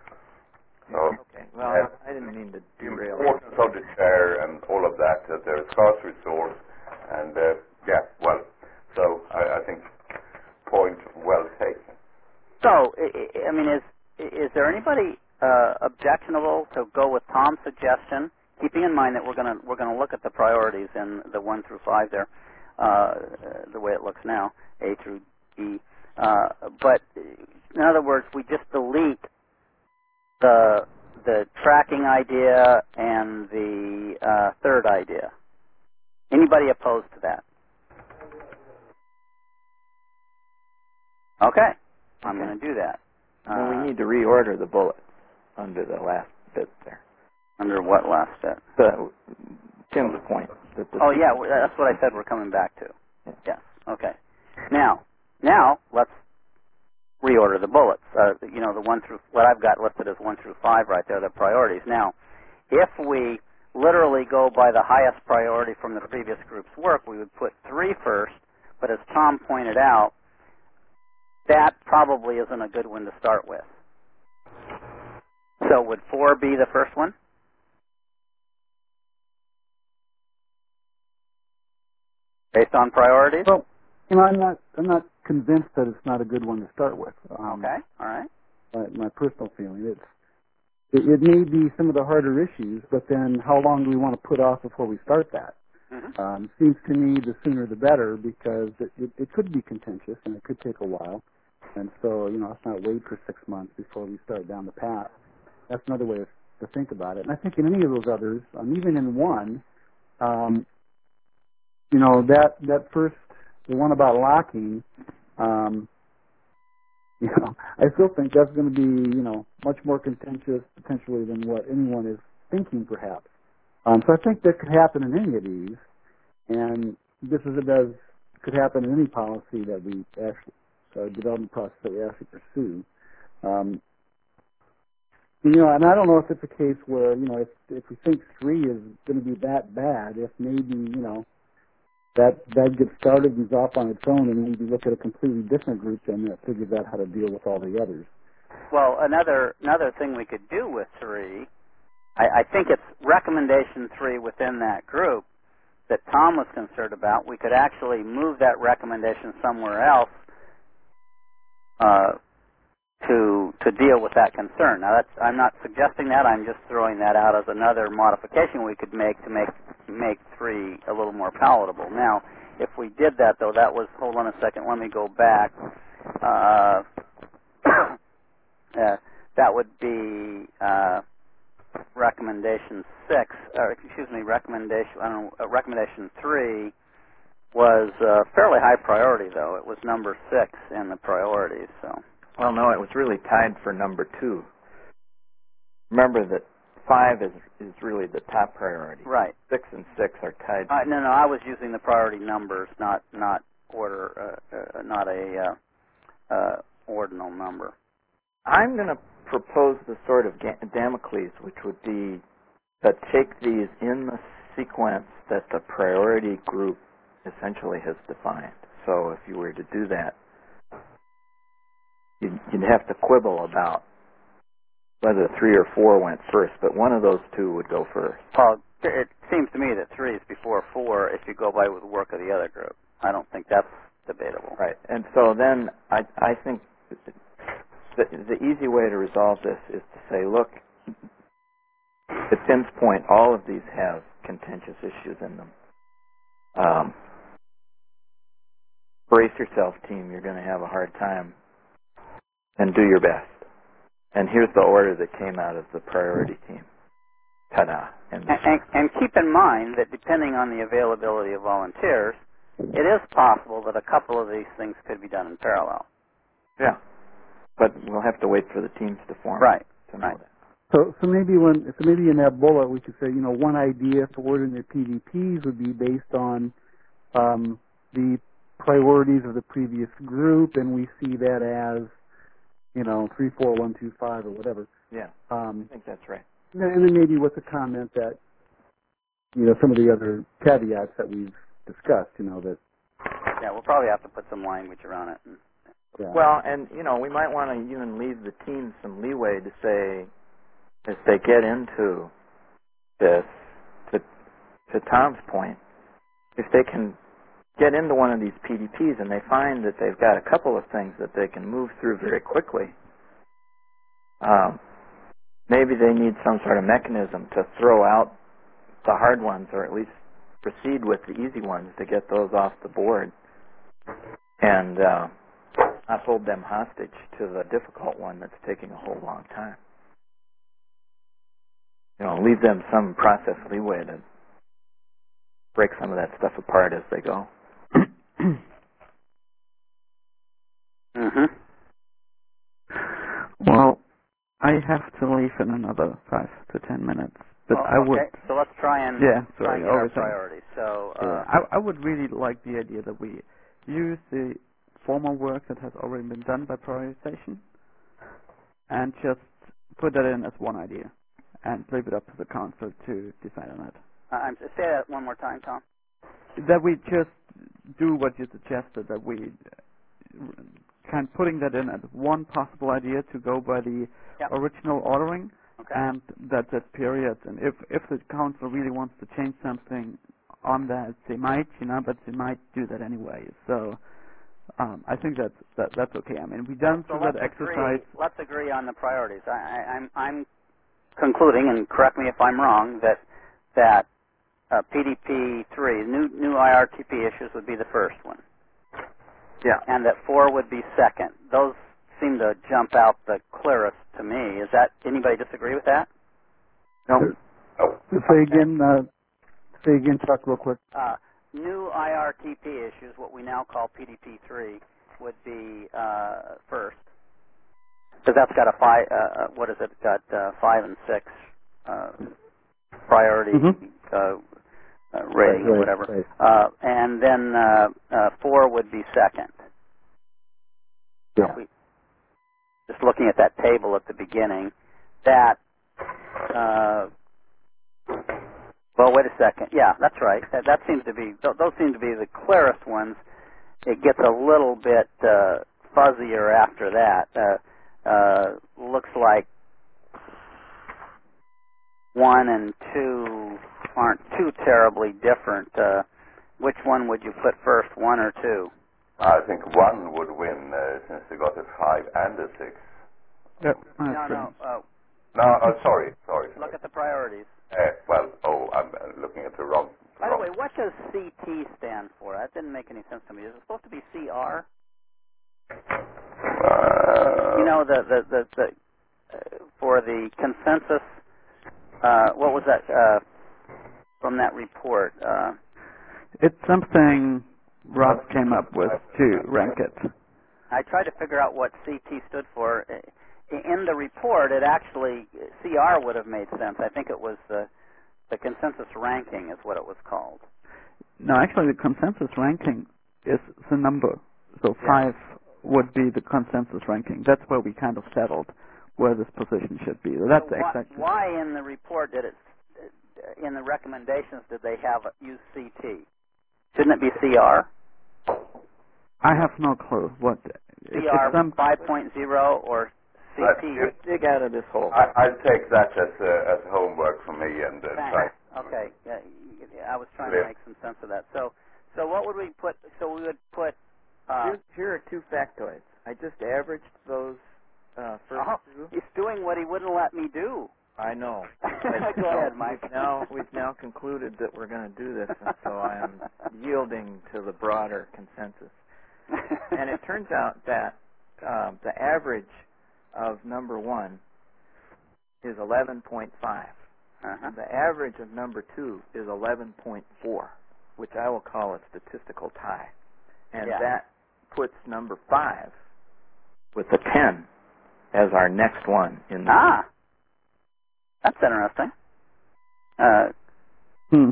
So, okay. Well, uh, I didn't mean to the derail. importance of the chair and all of that, that there is scarce resource, and uh, yeah, well, so I, I think point well taken. So, I, I mean, is is there anybody uh, objectionable to go with Tom's suggestion, keeping in mind that we're going to we're going to look at the priorities in the one through five there, uh, the way it looks now, A through E. Uh, but in other words, we just delete the the tracking idea and the uh, third idea. Anybody opposed to that? Okay, I'm Okay. going to do that. Then Uh, we need to reorder the bullets under the last bit there. under what last step? The Tim's point. That the Oh yeah, w- that's what I said we're coming back to. Yeah. Yes. Okay. Now, now let's reorder the bullets. Uh, you know, the one through what I've got listed as one through five right there, the priorities. Now, if we literally go by the highest priority from the previous group's work, we would put three first. But as Tom pointed out, that probably isn't a good one to start with. So would four be the first one? Based on priorities? Well, you know, I'm not I'm not convinced that it's not a good one to start with. Um, Okay, all right. My, my personal feeling, it's it, it may be some of the harder issues, but then how long do we want to put off before we start that? Mm-hmm. Um, seems to me the sooner the better, because it, it, it could be contentious and it could take a while. And so, you know, let's not wait for six months before we start down the path. That's another way to think about it. And I think in any of those others, um, even in one, um, you know, that that first, the one about locking, um, You know, I still think that's going to be, you know, much more contentious potentially than what anyone is thinking, perhaps. Um, so I think that could happen in any of these, and this is it does could happen in any policy that we actually uh, development process that we actually pursue. Um, you know, and I don't know if it's a case where, you know, if if we think three is going to be that bad, if maybe, you know, that that gets started and is off on its own, and maybe look at a completely different group then that figures out how to deal with all the others. Well, another another thing we could do with three, I, I think it's recommendation three within that group that Tom was concerned about. We could actually move that recommendation somewhere else uh, to to deal with that concern. Now, that's I'm not suggesting that. I'm just throwing that out as another modification we could make to make make three a little more palatable. Now, if we did that, though, that was hold on a second. Let me go back. Uh, uh, that would be uh, recommendation six, or excuse me, recommendation. I don't know. Uh, recommendation three was uh, fairly high priority, though. It was number six in the priorities. So. Well, no, it was really tied for number two. Remember that five is is really the top priority. Right. Six and six are tied. Uh, no, no, I was using the priority numbers, not not order, uh, uh, not a uh, uh, ordinal number. I'm going to propose the sort of ga- Damocles, which would be to take these in the sequence that the priority group essentially has defined. So if you were to do that, you'd, you'd have to quibble about whether three or four went first, but one of those two would go first. Well, it seems to me that three is before four if you go by with the work of the other group. I don't think that's debatable. Right. And so then I, I think the, the easy way to resolve this is to say, look, at Tim's point, all of these have contentious issues in them. Um, brace yourself, team. You're going to have a hard time, and do your best. And here's the order that came out of the priority team. Ta-da. And, and, and keep in mind that depending on the availability of volunteers, it is possible that a couple of these things could be done in parallel. Yeah. But we'll have to wait for the teams to form. Right. To know right. that. So, so maybe when, so maybe in that bullet we could say, you know, one idea for ordering the P D Ps would be based on um, the priorities of the previous group, and we see that as, you know, three, four, one, two, five, or whatever. Yeah. Um, I think that's right. and then maybe with the comment that, you know, some of the other caveats that we've discussed, you know, that. Yeah, we'll probably have to put some language around it. And, Yeah. Well, and, you know, we might want to even leave the team some leeway to say, as they get into this, to, to Tom's point, if they can get into one of these P D Ps and they find that they've got a couple of things that they can move through very quickly, um, maybe they need some sort of mechanism to throw out the hard ones, or at least proceed with the easy ones to get those off the board, and uh, not hold them hostage to the difficult one that's taking a whole long time. You know, leave them some process leeway to break some of that stuff apart as they go. mm-hmm. Well, I have to leave in another five to ten minutes, but well, I would. Okay, so let's try and Yeah, try sorry, and get our always saying. priorities. So, uh, Yeah, I, I would really like the idea that we use the formal work that has already been done by prioritization and just put that in as one idea and leave it up to the council to decide on it. uh, I'm say that one more time, Tom. That we just do what you suggested, that we uh, kind of putting that in as one possible idea to go by the Yep. original ordering, Okay. and that's at periods. And if if the council really wants to change something on that, they might, you know, but they might do that anyway. So um, I think that's that, that's okay. I mean, we've done so through let's that exercise. Agree, let's agree on the priorities. I, I, I'm I'm concluding, and correct me if I'm wrong, that that uh, P D P three, new new I R T P issues, would be the first one. Yeah. And that four would be second. Those seem to jump out the clearest to me. Is that anybody disagree with that? No. Oh, Say again, uh, say again, Chuck, real quick. Uh, new I R T P issues, what we now call P D P three, would be uh, first. Because that's got a five. Uh, what is it? Got uh, five and six uh, priority Mhm. uh, uh, rating Right, or whatever. right. Uh, and then uh, uh, four would be second. Yeah. We, just looking at that table at the beginning, that. Uh, well, wait a second. Yeah, that's right. That, that seems to be. Th- those seem to be the clearest ones. It gets a little bit uh, fuzzier after that. Uh, uh, looks like one and two aren't too terribly different. Uh, which one would you put first, one or two? I think one would win uh, since they got a five and a six. Yep. I No, agree. no. Uh, No, oh, sorry, sorry. look at the priorities. Uh, well, oh, I'm uh, looking at the wrong. By the wrong. way, what does C T stand for? That didn't make any sense to me. Is it supposed to be C R? Uh, You know, the the the, the uh, for the consensus. Uh, what was that uh, from that report? Uh, It's something Rob came up with to rank it. I tried to figure out what C T stood for. I- In the report, it actually C R would have made sense. I think it was the the consensus ranking is what it was called. No, actually, the consensus ranking is the number. So Yeah. five would be the consensus ranking. That's where we kind of settled where this position should be. So that's So why, exactly. why in the report did it, in the recommendations, did they have use C T? Shouldn't it be C R? I have no clue what. It, C R it's some. five point oh or C But T? you- Dig out of this hole. I, I'll take that as uh, as homework for me and uh, try. Thanks. Okay. Yeah, y- y- I was trying to Yeah. make some sense of that. So, so what would we put? So we would put. Uh, Here, here are two factoids. I just averaged those uh, first oh, two. he's doing what he wouldn't let me do. I know. Go ahead, Mike. We've now we've now concluded that we're going to do this, and so I am yielding to the broader consensus. And it turns out that um, the average of number one is eleven point five. Uh-huh. The average of number two is eleven point four, which I will call a statistical tie. And Yeah. that puts number five with a ten as our next one in the Ah, that's interesting. Uh, Hmm.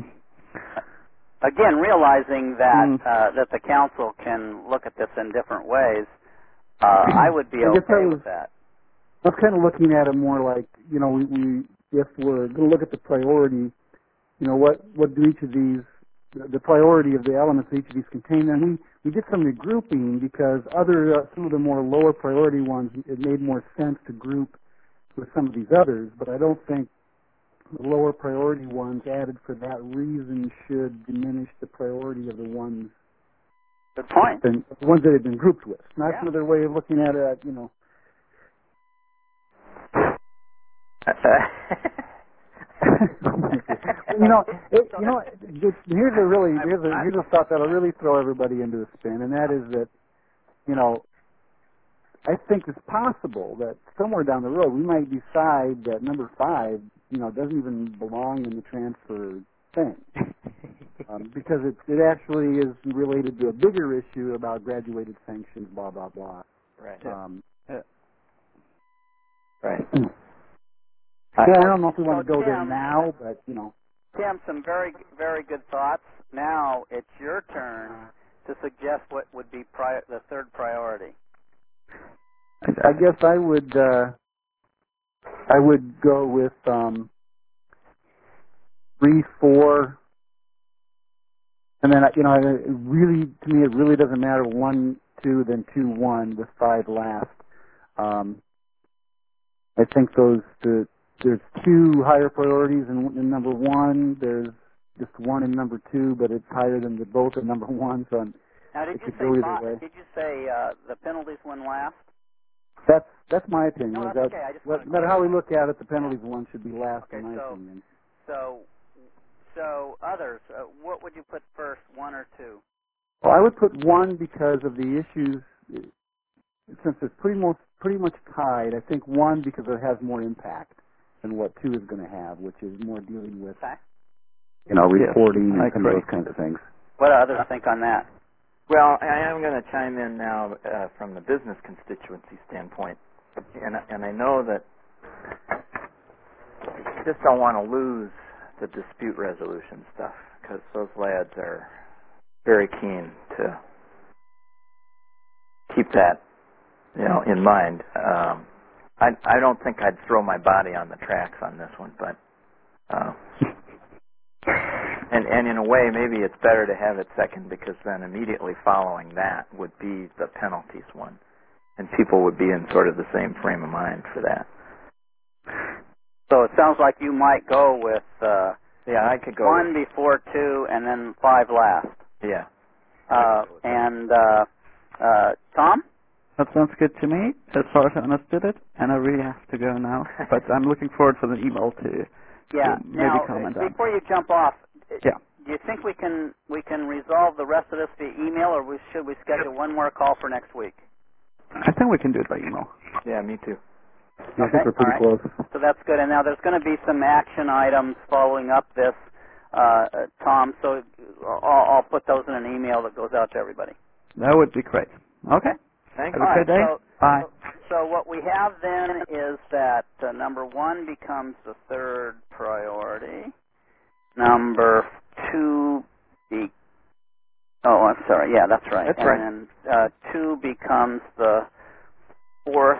again, realizing that Hmm. uh, that the council can look at this in different ways, uh, I would be I guess okay I was- with that. I was kind of looking at it more like, you know, we, we if we're going to look at the priority, you know, what what do each of these, the priority of the elements of each of these contain? And we we did some regrouping because other uh, some of the more lower priority ones, it made more sense to group with some of these others. But I don't think the lower priority ones added for that reason should diminish the priority of the ones Good point. been, the ones that have been grouped with. And that's Yeah. another way of looking at it. You know. you know, it, you know, it, here's a really here's a here's a thought that'll really throw everybody into a spin, and that is that, you know, I think it's possible that somewhere down the road we might decide that number five, you know, doesn't even belong in the transfer thing, um, because it it actually is related to a bigger issue about graduated sanctions, blah blah blah. right. Um, Right. yeah, I don't know if we So, want to go there Tim- now, but you know. Tim, some very, very good thoughts. Now it's your turn to suggest what would be pri- the third priority. I guess I would uh, I would go with um, three, four, and then you know, it really to me it really doesn't matter one, two, then two, one with five last. Um, I think those the there's two higher priorities in, in number one. There's just one in number two, but it's higher than the both in number one. So I'm, Now, did it you could say go either fi- way. did you say uh, the penalties win last? That's that's my opinion. No, is that's that okay. I just what- wanted to no matter how we clarify. look at it, the penalties one should be last, Okay, in my so- opinion. So, so others, uh, what would you put first, one or two? Well, I would put one because of the issues. Since it's pretty much pretty much tied, I think one because it has more impact than what two is going to have, which is more dealing with Okay. you know Yes, reporting I and some of agree. those kinds of things. What do others think on that? Well, I am going to chime in now uh, from the business constituency standpoint. and and I know that I just don't want to lose the dispute resolution stuff because those lads are very keen to keep that, you know, in mind. Um, I I don't think I'd throw my body on the tracks on this one, but uh, and and in a way maybe it's better to have it second because then immediately following that would be the penalties one, and people would be in sort of the same frame of mind for that. So it sounds like you might go with uh, Yeah, I could go one with, before two and then five last. yeah. Uh, and uh, uh, Tom? That sounds good to me, as far as I understood it, and I really have to go now. But I'm looking forward for the email to, Yeah. to maybe Now, comment on. before you jump off, Yeah. do you think we can we can resolve the rest of this via email, or we, should we schedule one more call for next week? I think we can do it by email. Yeah, me too. Yeah, I think we're pretty all right. close. So that's good. And now there's going to be some action items following up this, uh, uh, Tom. So I'll, I'll put those in an email that goes out to everybody. That would be great. Okay. Thank Have you. a good day. So, Bye. So what we have then is that uh, number one becomes the third priority. Number two be oh, I'm sorry. Yeah, that's right. That's and right. then uh, two becomes the fourth.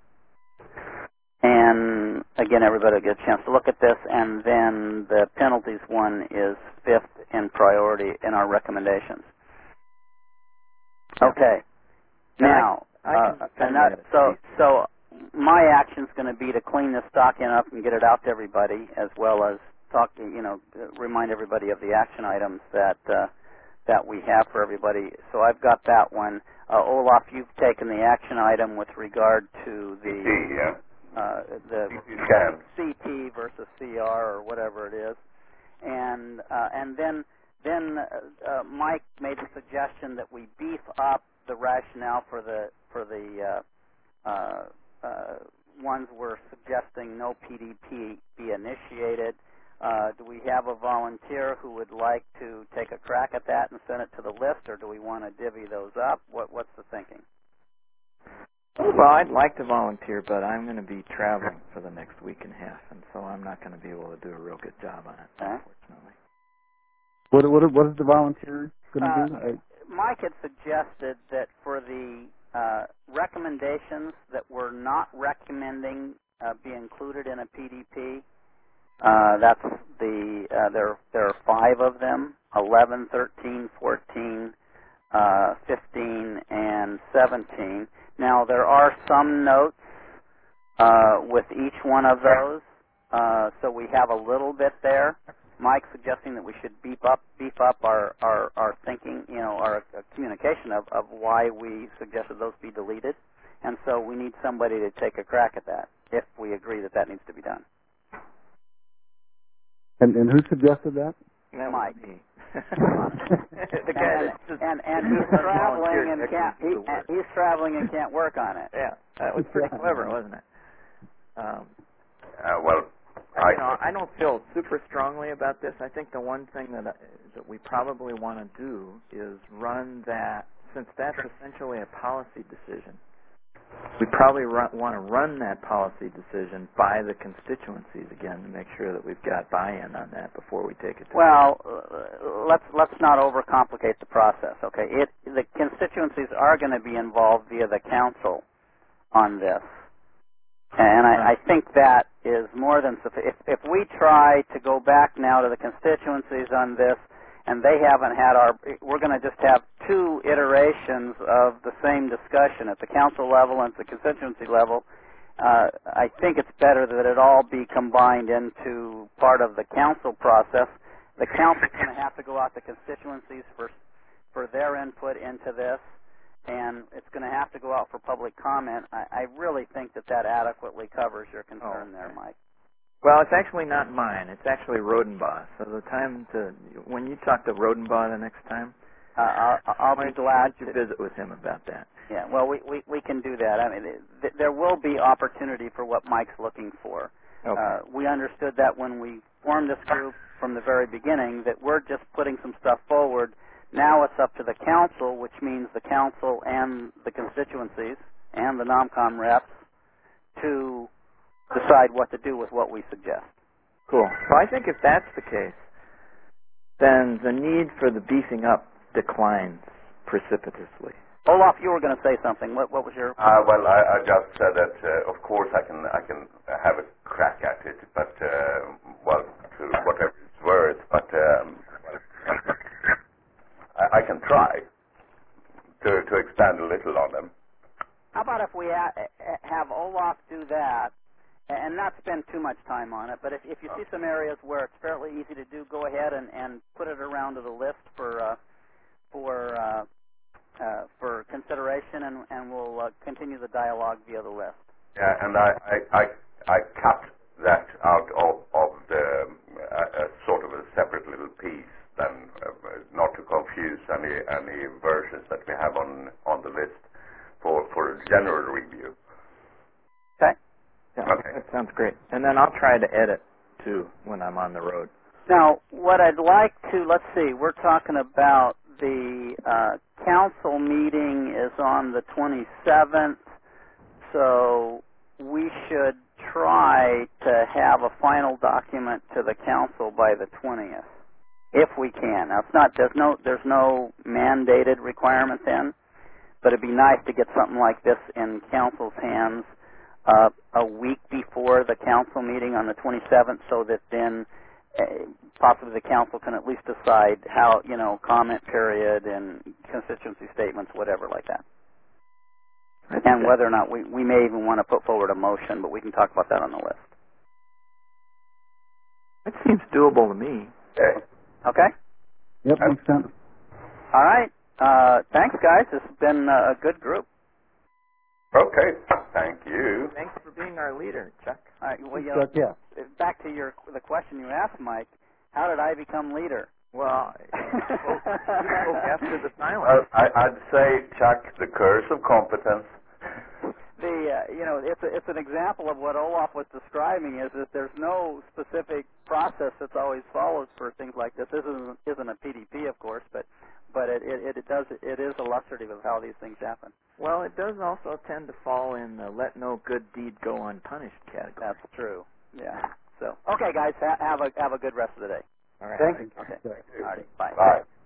And again, everybody will get a chance to look at this. And then the penalties one is fifth in priority in our recommendations. Yeah. Okay. And I- Now, I uh, can and send that, that so to so my action's going to be to clean this document up and get it out to everybody, as well as talk, you know, remind everybody of the action items that uh, that we have for everybody. So I've got that one. Uh, Olaf, you've taken the action item with regard to the C T, yeah. uh, the C T scan. C T versus C R or whatever it is, and uh, and then then uh, uh, Mike made a suggestion that we beef up the rationale for the for the uh, uh, uh, ones we're suggesting no P D P be initiated. Uh, do we have a volunteer who would like to take a crack at that and send it to the list, or do we want to divvy those up? What, what's the thinking? Well, I'd like to volunteer, but I'm going to be traveling for the next week and a half, and so I'm not going to be able to do a real good job on it, Okay. unfortunately. What what what is the volunteer going to Uh, do? I, Mike had suggested that for the uh, recommendations that we're not recommending uh, be included in a P D P, uh, that's the uh, there there are five of them: eleven, thirteen, fourteen, uh, fifteen, and seventeen. Now there are some notes uh, with each one of those, uh, so we have a little bit there. Mike suggesting that we should beef up beef up our, our, our thinking, you know, our uh, communication of, of why we suggested those be deleted, and so we need somebody to take a crack at that if we agree that that needs to be done. and and who suggested that? That Mike. was me. and, the guy and, that just and, and he's traveling and can't do he, the work. he's traveling and can't work on it. Yeah, that was pretty clever, wasn't it? Um, Uh, well, I, you know, I don't feel super strongly about this. I think the one thing that I, that we probably want to do is run that, since that's essentially a policy decision. We probably run, want to run that policy decision by the constituencies again to make sure that we've got buy-in on that before we take it to. Well, uh, let's let's not overcomplicate the process. Okay, it the constituencies are going to be involved via the council on this. And I, I think that is more than sufficient. If, if we try to go back now to the constituencies on this, and they haven't had our, we're going to just have two iterations of the same discussion at the council level and at the constituency level. Uh, I think it's better that it all be combined into part of the council process. The council's going to have to go out to constituencies for for their input into this, and it's going to have to go out for public comment. I, I really think that that adequately covers your concern Oh, there, okay. Mike. Well, it's actually not mine. It's actually Rodenbaugh. So the time to, when you talk to Rodenbaugh the next time, Uh, I'll, I'll why be don't- glad why don't you to. visit with him about that. Yeah, well, we, we, we can do that. I mean, th- there will be opportunity for what Mike's looking for. Okay. Uh, we understood that when we formed this group from the very beginning, that we're just putting some stuff forward. Now it's up to the council, which means the council and the constituencies and the NOMCOM reps to decide what to do with what we suggest. Cool. So I think if that's the case, then the need for the beefing up declines precipitously. Olaf, you were going to say something. What, what was your... Uh, well, I, I just said that, uh, of course, I can I can have a crack at it, but, uh, well, to whatever it's worth, but um, I, I can try to, to expand a little on them. How about if we ha- have Olaf do that and not spend too much time on it, but if, if you see some areas where it's fairly easy to do, go ahead and, and put it around to the list for uh, for uh, uh, for consideration, and, and we'll uh, continue the dialogue via the list. Yeah, and I, I, I, I cut that out of, of the uh, uh, sort of a separate little piece, then uh, not to confuse any any versions that we have on on the list for for general review. Okay. Yeah, Okay. that sounds great. And then I'll try to edit, too, when I'm on the road. Now, what I'd like to, let's see, we're talking about the uh, council meeting is on the twenty-seventh, so we should try to have a final document to the council by the twentieth, if we can. Now, it's not, there's no, there's no mandated requirement then, but it'd be nice to get something like this in council's hands uh, a week before the council meeting on the twenty-seventh, so that then uh, possibly the council can at least decide how, you know, comment period and constituency statements, whatever like that. And whether or not we, we may even want to put forward a motion, but we can talk about that on the list. It seems doable to me. Okay. Okay? Yep, makes sense. All right. Uh, thanks, guys. This has been uh, a good group. Okay. Thank you. Thanks for being our leader, Chuck. All right. Well, you know, Chuck, yeah. back to your the question you asked, Mike. How did I become leader? Well, you spoke, you spoke after the silence. Well, I, I'd say, Chuck, the curse of competence. The uh, you know, it's a, it's an example of what Olaf was describing. Is that there's no specific process that's always followed for things like this. This isn't, isn't a P D P, of course, but but it, it it does it is illustrative of how these things happen. Well, it does also tend to fall in the let no good deed go unpunished category. That's true. Yeah. So okay, guys, ha- have a have a good rest of the day. All right. Thanks. Okay. Okay. All right. Bye. Bye.